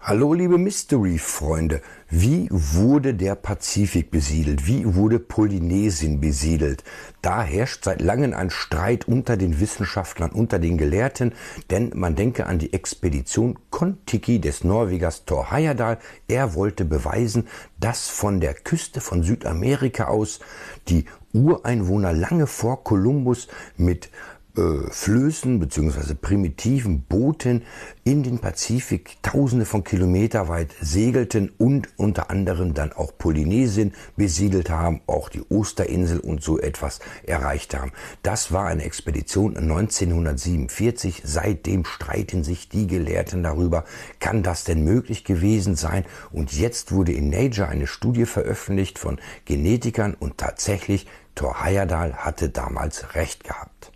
Hallo liebe Mystery-Freunde, wie wurde der Pazifik besiedelt? Wie wurde Polynesien besiedelt? Da herrscht seit langem ein Streit unter den Wissenschaftlern, unter den Gelehrten, denn man denke an die Expedition Kon-Tiki des Norwegers Thor Heyerdahl. Er wollte beweisen, dass von der Küste von Südamerika aus die Ureinwohner lange vor Kolumbus mit Flößen bzw. primitiven Booten in den Pazifik tausende von Kilometer weit segelten und unter anderem dann auch Polynesien besiedelt haben, auch die Osterinsel und so etwas erreicht haben. Das war eine Expedition 1947. Seitdem streiten sich die Gelehrten darüber, kann das denn möglich gewesen sein? Und jetzt wurde in Nature eine Studie veröffentlicht von Genetikern und tatsächlich Thor Heyerdahl hatte damals recht gehabt.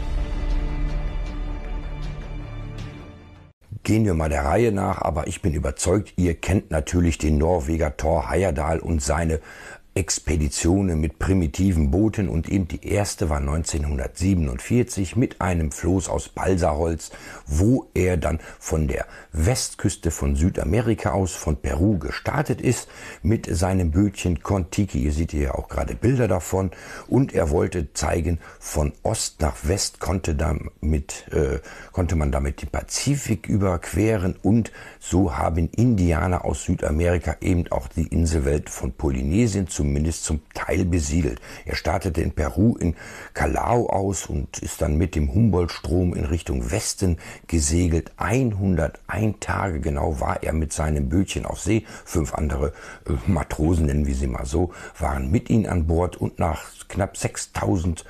Gehen wir mal der Reihe nach, aber ich bin überzeugt, ihr kennt natürlich den Norweger Thor Heyerdahl und seine Expeditionen mit primitiven Booten, und eben die erste war 1947 mit einem Floß aus Balsaholz, wo er dann von der Westküste von Südamerika aus, von Peru gestartet ist mit seinem Bötchen Kon-Tiki. Ihr seht hier auch gerade Bilder davon, und er wollte zeigen, von Ost nach West konnte man damit den Pazifik überqueren, und so haben Indianer aus Südamerika eben auch die Inselwelt von Polynesien zumindest zum Teil besiedelt. Er startete in Peru in Callao aus und ist dann mit dem Humboldt-Strom in Richtung Westen gesegelt. 101 Tage genau war er mit seinem Bötchen auf See. 5 andere Matrosen, nennen wir sie mal so, waren mit ihm an Bord, und nach knapp 7000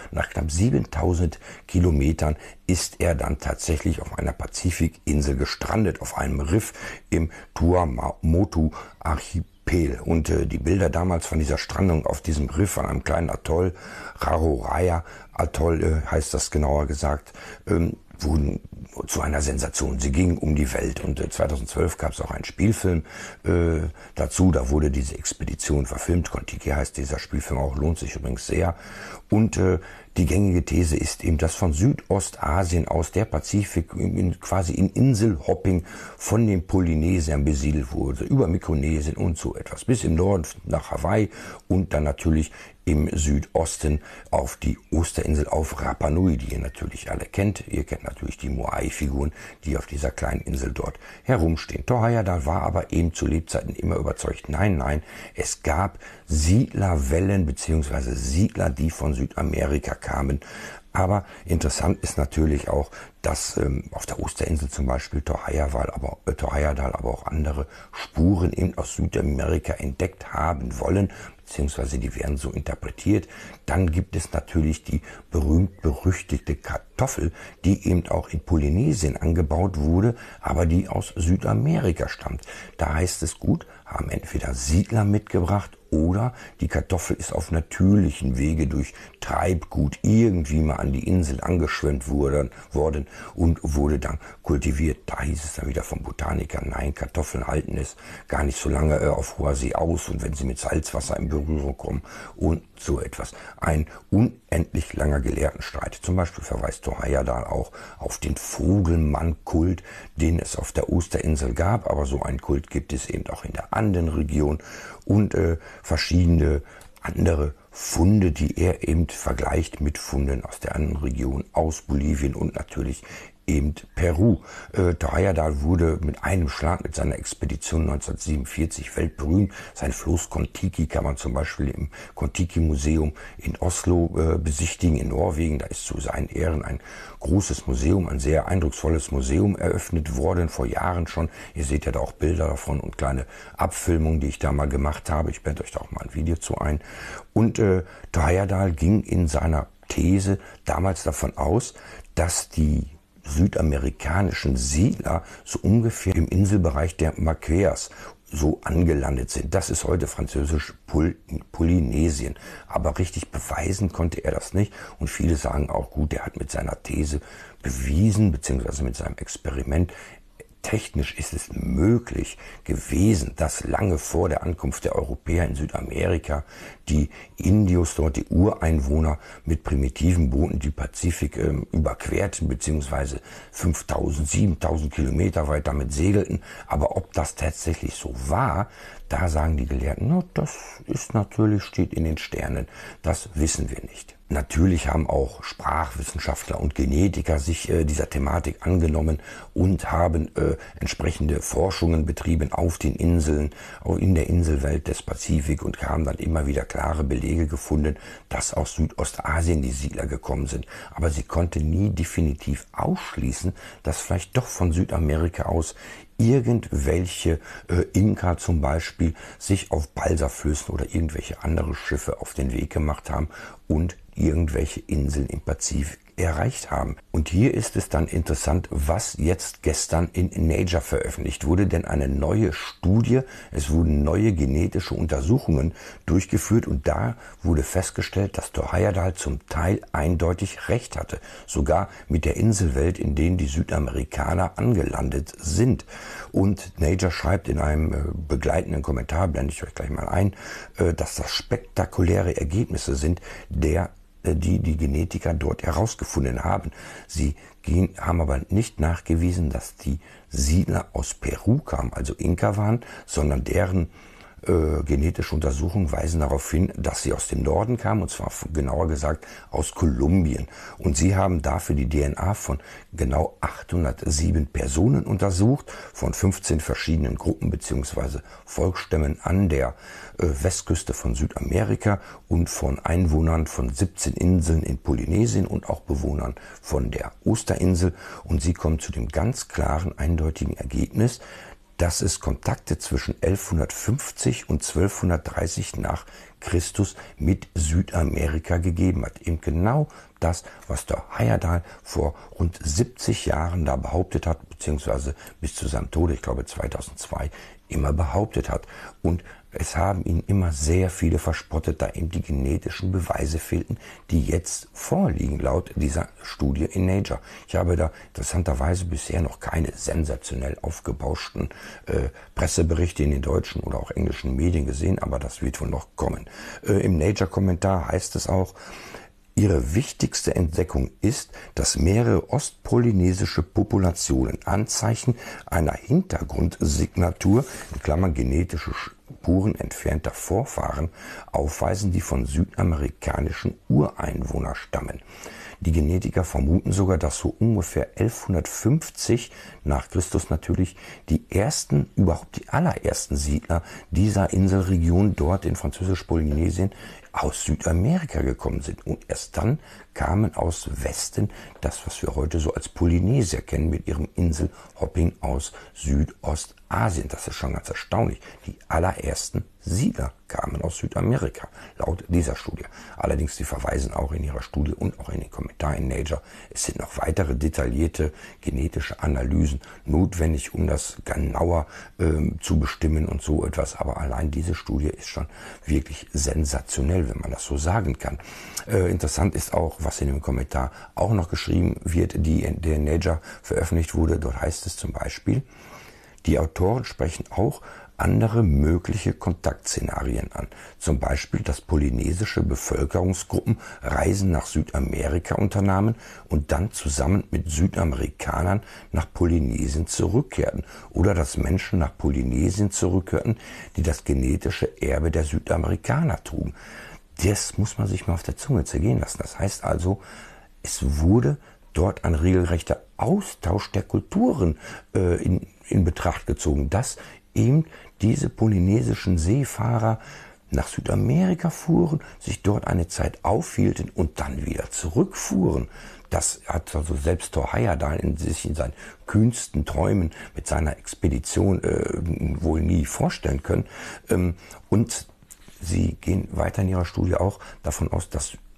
Kilometern ist er dann tatsächlich auf einer Pazifikinsel gestrandet, auf einem Riff im Tuamotu-Archipel. Und die Bilder damals von dieser Strandung auf diesem Riff an einem kleinen Atoll, Raroraia Atoll heißt das genauer gesagt, wurden zu einer Sensation. Sie gingen um die Welt, und 2012 gab es auch einen Spielfilm dazu. Da wurde diese Expedition verfilmt. Kon-Tiki heißt dieser Spielfilm auch, lohnt sich übrigens sehr. Und die gängige These ist eben, dass von Südostasien aus der Pazifik quasi in Inselhopping von den Polynesiern besiedelt wurde, über Mikronesien und so etwas, bis im Norden nach Hawaii und dann natürlich im Südosten auf die Osterinsel, auf Rapa Nui, die ihr natürlich alle kennt. Ihr kennt natürlich die Moai-Figuren, die auf dieser kleinen Insel dort herumstehen. Thor Heyerdahl war aber eben zu Lebzeiten immer überzeugt, nein, es gab Siedlerwellen bzw. Siedler, die von Südamerika kamen. Aber interessant ist natürlich auch, dass auf der Osterinsel zum Beispiel Thor Heyerdahl, aber auch andere Spuren eben aus Südamerika entdeckt haben wollen, beziehungsweise die werden so interpretiert. Dann gibt es natürlich die berühmt-berüchtigte Kartoffel, die eben auch in Polynesien angebaut wurde, aber die aus Südamerika stammt. Da heißt es gut, haben entweder Siedler mitgebracht oder die Kartoffel ist auf natürlichen Wege durch Treibgut irgendwie mal an die Insel angeschwemmt worden und wurde dann kultiviert. Da hieß es dann wieder vom Botaniker, nein, Kartoffeln halten es gar nicht so lange auf hoher See aus, und wenn sie mit Salzwasser in Berührung kommen und so etwas. Ein unendlich langer Gelehrtenstreit. Zum Beispiel verweist Thor Heyerdahl auch auf den Vogelmann-Kult, den es auf der Osterinsel gab, aber so einen Kult gibt es eben auch in der Andenregion, und verschiedene andere Funde, die er eben vergleicht mit Funden aus der anderen Region, aus Bolivien und natürlich eben Peru. Thor Heyerdahl wurde mit einem Schlag mit seiner Expedition 1947 weltberühmt. Sein Floß Kon-Tiki kann man zum Beispiel im Kon-Tiki-Museum in Oslo besichtigen, in Norwegen. Da ist zu seinen Ehren ein großes Museum, ein sehr eindrucksvolles Museum eröffnet worden, vor Jahren schon. Ihr seht ja da auch Bilder davon und kleine Abfilmungen, die ich da mal gemacht habe. Ich blende euch da auch mal ein Video zu ein. Und Thor Heyerdahl ging in seiner These damals davon aus, dass die südamerikanischen Siedler so ungefähr im Inselbereich der Marquesas so angelandet sind. Das ist heute französisch Polynesien. Aber richtig beweisen konnte er das nicht. Und viele sagen auch, gut, er hat mit seiner These bewiesen, beziehungsweise mit seinem Experiment technisch ist es möglich gewesen, dass lange vor der Ankunft der Europäer in Südamerika die Indios dort, die Ureinwohner, mit primitiven Booten die Pazifik überquerten, beziehungsweise 5000, 7000 Kilometer weit damit segelten. Aber ob das tatsächlich so war, da sagen die Gelehrten, no, das ist natürlich, steht in den Sternen. Das wissen wir nicht. Natürlich haben auch Sprachwissenschaftler und Genetiker sich dieser Thematik angenommen und haben entsprechende Forschungen betrieben auf den Inseln, auch in der Inselwelt des Pazifik, und haben dann immer wieder klare Belege gefunden, dass aus Südostasien die Siedler gekommen sind. Aber sie konnte nie definitiv ausschließen, dass vielleicht doch von Südamerika aus irgendwelche Inka zum Beispiel sich auf Balsaflößen oder irgendwelche andere Schiffe auf den Weg gemacht haben und irgendwelche Inseln im Pazifik erreicht haben. Und hier ist es dann interessant, was jetzt gestern in Nature veröffentlicht wurde, denn eine neue Studie, es wurden neue genetische Untersuchungen durchgeführt und da wurde festgestellt, dass Thor Heyerdahl zum Teil eindeutig recht hatte, sogar mit der Inselwelt, in denen die Südamerikaner angelandet sind. Und Nature schreibt in einem begleitenden Kommentar, blende ich euch gleich mal ein, dass das spektakuläre Ergebnisse sind, die Genetiker dort herausgefunden haben. Sie haben aber nicht nachgewiesen, dass die Siedler aus Peru kamen, also Inka waren, sondern deren genetische Untersuchungen weisen darauf hin, dass sie aus dem Norden kamen, und zwar genauer gesagt aus Kolumbien. Und sie haben dafür die DNA von genau 807 Personen untersucht, von 15 verschiedenen Gruppen bzw. Volksstämmen an der Westküste von Südamerika und von Einwohnern von 17 Inseln in Polynesien und auch Bewohnern von der Osterinsel. Und sie kommen zu dem ganz klaren, eindeutigen Ergebnis, dass es Kontakte zwischen 1150 und 1230 nach Christus mit Südamerika gegeben hat. Eben genau das, was der Heyerdahl vor rund 70 Jahren da behauptet hat, beziehungsweise bis zu seinem Tode, ich glaube 2002, immer behauptet hat. Und es haben ihn immer sehr viele verspottet, da eben die genetischen Beweise fehlten, die jetzt vorliegen laut dieser Studie in Nature. Ich habe da interessanterweise bisher noch keine sensationell aufgebauschten Presseberichte in den deutschen oder auch englischen Medien gesehen, aber das wird wohl noch kommen. Im Nature-Kommentar heißt es auch, ihre wichtigste Entdeckung ist, dass mehrere ostpolynesische Populationen Anzeichen einer Hintergrundsignatur, in Klammern genetische Spuren entfernter Vorfahren, aufweisen, die von südamerikanischen Ureinwohnern stammen. Die Genetiker vermuten sogar, dass so ungefähr 1150 nach Christus natürlich die allerersten Siedler dieser Inselregion dort in Französisch-Polynesien aus Südamerika gekommen sind. Und erst dann kamen aus Westen das, was wir heute so als Polynesier kennen, mit ihrem Inselhopping aus Südostasien. Das ist schon ganz erstaunlich. Die allerersten Siedler kamen aus Südamerika, laut dieser Studie. Allerdings, sie verweisen auch in ihrer Studie und auch in den Kommentaren in Nature, es sind noch weitere detaillierte genetische Analysen notwendig, um das genauer zu bestimmen und so etwas. Aber allein diese Studie ist schon wirklich sensationell, wenn man das so sagen kann. Interessant ist auch, was in dem Kommentar auch noch geschrieben wird, der in Nature veröffentlicht wurde. Dort heißt es zum Beispiel, die Autoren sprechen auch andere mögliche Kontaktszenarien an. Zum Beispiel, dass polynesische Bevölkerungsgruppen Reisen nach Südamerika unternahmen und dann zusammen mit Südamerikanern nach Polynesien zurückkehrten. Oder dass Menschen nach Polynesien zurückkehrten, die das genetische Erbe der Südamerikaner trugen. Das muss man sich mal auf der Zunge zergehen lassen. Das heißt also, es wurde dort ein regelrechter Austausch der Kulturen in Betracht gezogen, dass eben diese polynesischen Seefahrer nach Südamerika fuhren, sich dort eine Zeit aufhielten und dann wieder zurückfuhren. Das hat also selbst Thor Heyerdahl sich in seinen kühnsten Träumen mit seiner Expedition wohl nie vorstellen können. Und sie gehen weiter in ihrer Studie auch davon aus, dass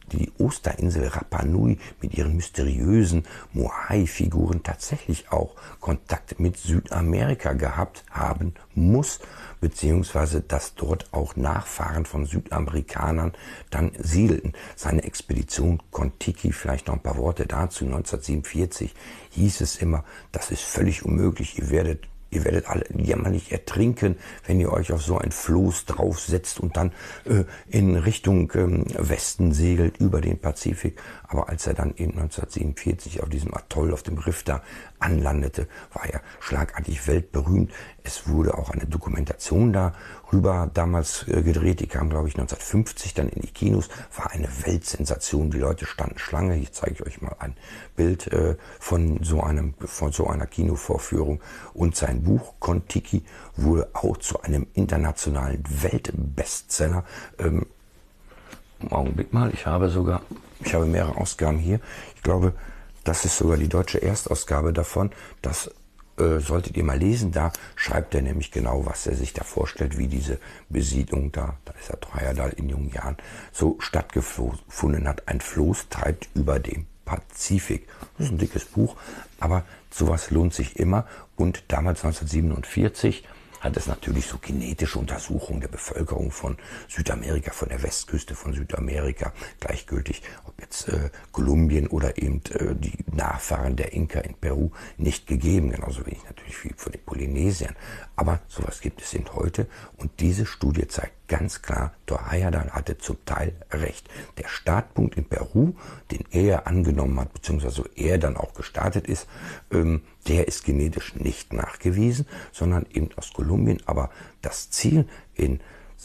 die Osterinsel Rapa Nui mit ihren mysteriösen Moai-Figuren tatsächlich auch Kontakt mit Südamerika gehabt haben muss, beziehungsweise dass dort auch Nachfahren von Südamerikanern dann siedelten. Seine Expedition Kon-Tiki, vielleicht noch ein paar Worte dazu, 1947 hieß es immer, das ist völlig unmöglich, ihr werdet alle jämmerlich ertrinken, wenn ihr euch auf so ein Floß draufsetzt und dann in Richtung Westen segelt über den Pazifik. Aber als er dann eben 1947 auf diesem Atoll, auf dem Riff da anlandete, war er schlagartig weltberühmt. Es wurde auch eine Dokumentation darüber damals gedreht. Die kam, glaube ich, 1950 dann in die Kinos. War eine Weltsensation. Die Leute standen Schlange. Hier zeige ich euch mal ein Bild von so einer Kinovorführung. Und sein Buch Kon-Tiki wurde auch zu einem internationalen Weltbestseller. Augenblick mal, ich habe mehrere Ausgaben hier. Ich glaube, das ist sogar die deutsche Erstausgabe davon. Das solltet ihr mal lesen. Da schreibt er nämlich genau, was er sich da vorstellt, wie diese Besiedlung da ist der Thor Heyerdahl in jungen Jahren, so stattgefunden hat. Ein Floß treibt über dem Pazifik. Das ist ein dickes Buch, aber sowas lohnt sich immer. Und damals 1947 hat es natürlich so genetische Untersuchungen der Bevölkerung von Südamerika, von der Westküste von Südamerika, gleichgültig, ob jetzt Kolumbien oder eben die Nachfahren der Inka in Peru, nicht gegeben. Genauso wenig natürlich wie von den Polynesiern. Aber sowas gibt es eben heute. Und diese Studie zeigt ganz klar, Thor Heyerdahl hatte zum Teil recht. Der Startpunkt in Peru, den er angenommen hat, beziehungsweise er dann auch gestartet ist, der ist genetisch nicht nachgewiesen, sondern eben aus Kolumbien. Aber das Ziel in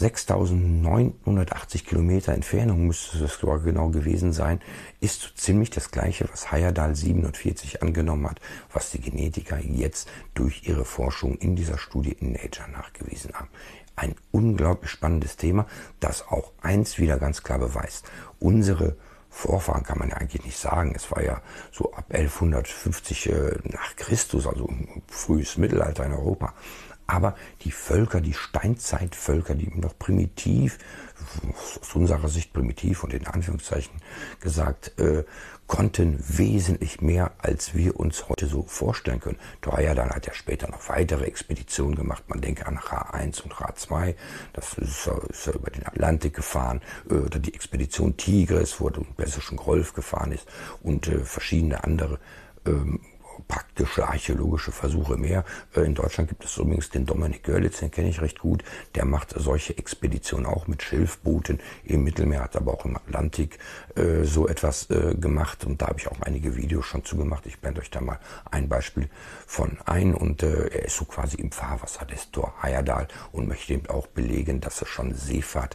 6.980 Kilometer Entfernung, müsste das genau gewesen sein, ist so ziemlich das gleiche, was Heyerdahl 47 angenommen hat, was die Genetiker jetzt durch ihre Forschung in dieser Studie in Nature nachgewiesen haben. Ein unglaublich spannendes Thema, das auch eins wieder ganz klar beweist. Unsere Vorfahren kann man ja eigentlich nicht sagen. Es war ja so ab 1150 nach Christus, also frühes Mittelalter in Europa. Aber die Völker, die Steinzeitvölker, die noch primitiv, aus unserer Sicht primitiv und in Anführungszeichen gesagt, konnten wesentlich mehr, als wir uns heute so vorstellen können. Thor Heyerdahl hat ja später noch weitere Expeditionen gemacht. Man denke an Ra-1 und Ra-2. Das ist er über den Atlantik gefahren. Oder die Expedition Tigris, wo er den Persischen Golf gefahren ist. Und verschiedene andere praktische archäologische Versuche mehr. In Deutschland gibt es übrigens den Dominik Görlitz, den kenne ich recht gut. Der macht solche Expeditionen auch mit Schilfbooten im Mittelmeer, hat aber auch im Atlantik so etwas gemacht. Und da habe ich auch einige Videos schon zu gemacht. Ich blende euch da mal ein Beispiel von ein. Und er ist so quasi im Fahrwasser des Thor Heyerdahl und möchte eben auch belegen, dass es schon Seefahrt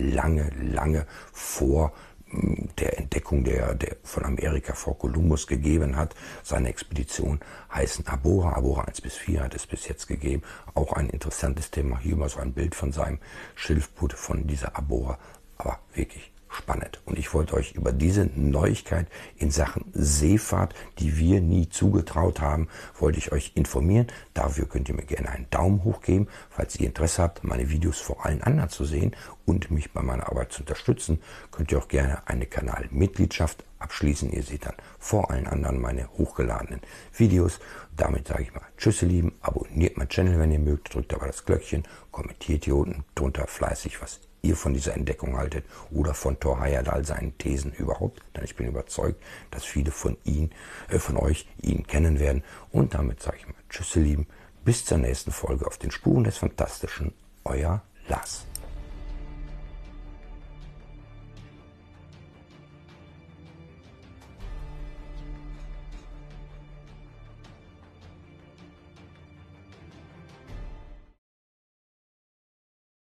lange vor der Entdeckung der von Amerika vor Kolumbus gegeben hat. Seine Expedition heißen Abora 1 bis 4 hat es bis jetzt gegeben. Auch ein interessantes Thema. Hier mal so ein Bild von seinem Schilfboot von dieser Abora. Aber wirklich spannend. Und ich wollte euch über diese Neuigkeit in Sachen Seefahrt, die wir nie zugetraut haben, wollte ich euch informieren. Dafür könnt ihr mir gerne einen Daumen hoch geben, falls ihr Interesse habt, meine Videos vor allen anderen zu sehen und mich bei meiner Arbeit zu unterstützen. Könnt ihr auch gerne eine Kanalmitgliedschaft abschließen. Ihr seht dann vor allen anderen meine hochgeladenen Videos. Damit sage ich mal Tschüss ihr Lieben, abonniert meinen Channel, wenn ihr mögt, drückt aber das Glöckchen, kommentiert hier unten drunter fleißig, was ihr von dieser Entdeckung haltet oder von Thor Heyerdahl, seinen Thesen überhaupt. Denn ich bin überzeugt, dass viele von euch ihn kennen werden. Und damit sage ich mal Tschüss ihr Lieben, bis zur nächsten Folge auf den Spuren des Fantastischen. Euer Lars.